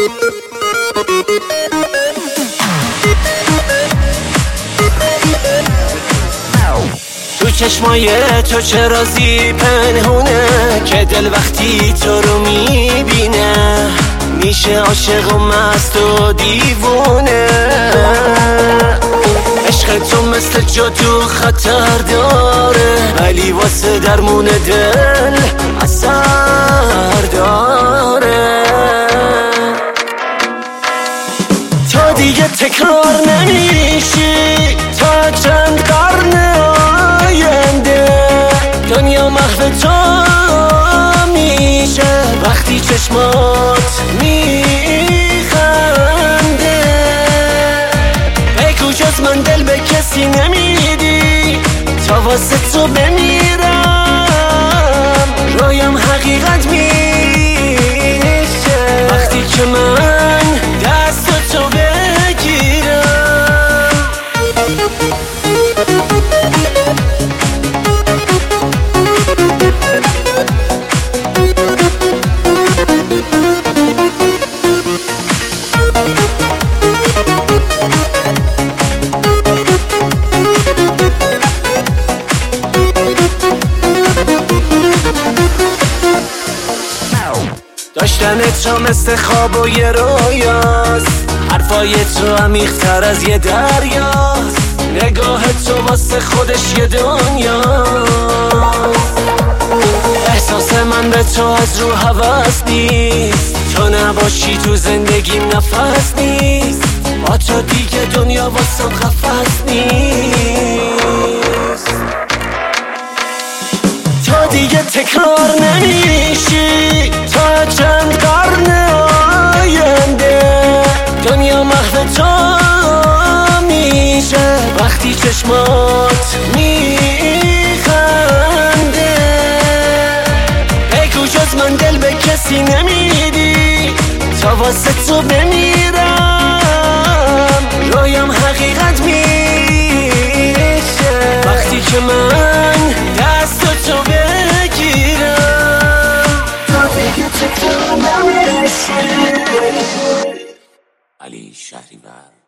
تو چشمای تو چه رازی پنهونه که دل وقتی تو رو میبینه میشه عاشق و مست و دیوونه. عشق تو مثل جادو خطر داره ولی واسه درمون دل اثر داره. تا دیگه تکرار نمیشی تا چند قرن آینده دنیا محو تو میشه وقتی چشمات میخنده. بگو جز من دل به کسی نمیدی تا واسه تو بمیرم رویم حقیقت میشه وقتی که من دست تو بگیرم. داشتن تو مثل خواب و یه رویاست حرفای تو عمیق‌تر از یه دریاست نگاه تو واسه خودش یه دنیاست. احساس من به تو از رو هوس نیست تو نباشی تو زندگیم نفس نیست با تو دیگه دنیا واسم قفس نیست. تا دیگه تکرار نمیشی تا چند قرن آینده دنیا محو تو میشه وقتی چشمات میخنده. بگو جز من دل به کسی نمیدی تا واسه تو بمیرم رویم حقیقت میشه وقتی که من دست تو بگیرم. تا دیگه تکرار نمیشه. علی شهریور.